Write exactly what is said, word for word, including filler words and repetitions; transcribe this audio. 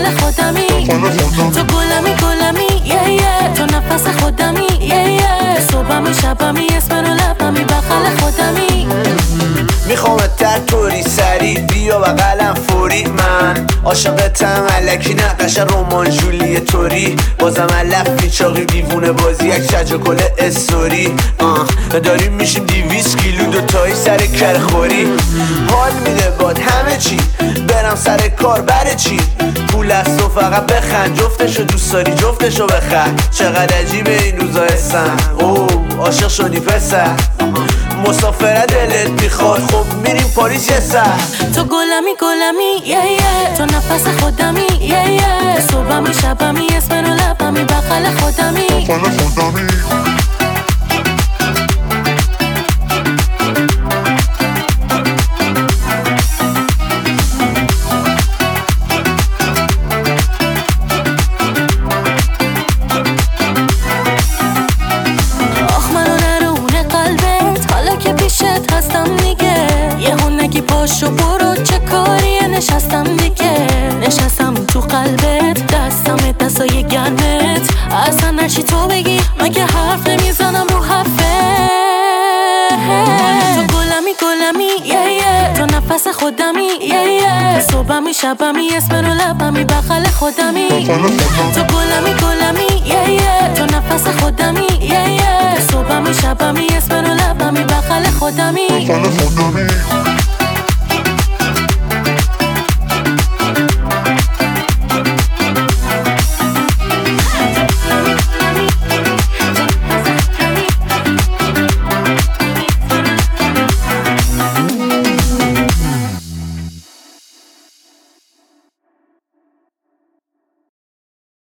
بغل خودمی. تو گلمی گلمی یه یه، تو نفس خودمی یه یه، صبحمی شبمی اسم رو لبمی بغل خودمی. میخوامت در طوری سری بیا بغلم فوری، من عاشقتم الکی نقش رمان جولی توری، بازم علف پیچاقی دیوونه بازی یک شج کل استوری. آه داریم میشیم دیویس کیلو دوتایی سر کرخوری. حال میده باد همه چی، برم سر کار بره چی، پول از تو فقط بخند، جفتشو دوست داری جفتشو بخند. چقدر عجیبه این روزا هستن، اوه عاشق شدی پسر، مسافره دلت میخواد خب میریم پاریس یه سر. تو گلمی گلمی یه یه، تو نفس خودمی یه یه، صبحمی شبمی اسم رو لبمی بغل خودمی. هستم دیگه یه هون نگی پاشو برو چه کاریه، نشستم دیگه نشستم تو قلبت، دستم دستای گرمت، اصلا نرچی تو بگی مگه حرف نمیزنم رو حرفه. تو گلمی گلمی یه یه، تو نفس خودمی یه یه، صبحمی شبمی اسم رو لبمی بغل خودمی. تو گلمی گلمی یه یه، تو نفس خودمی یه یه، صبحمی شبمی اسم رو لبمی بغل خودمی.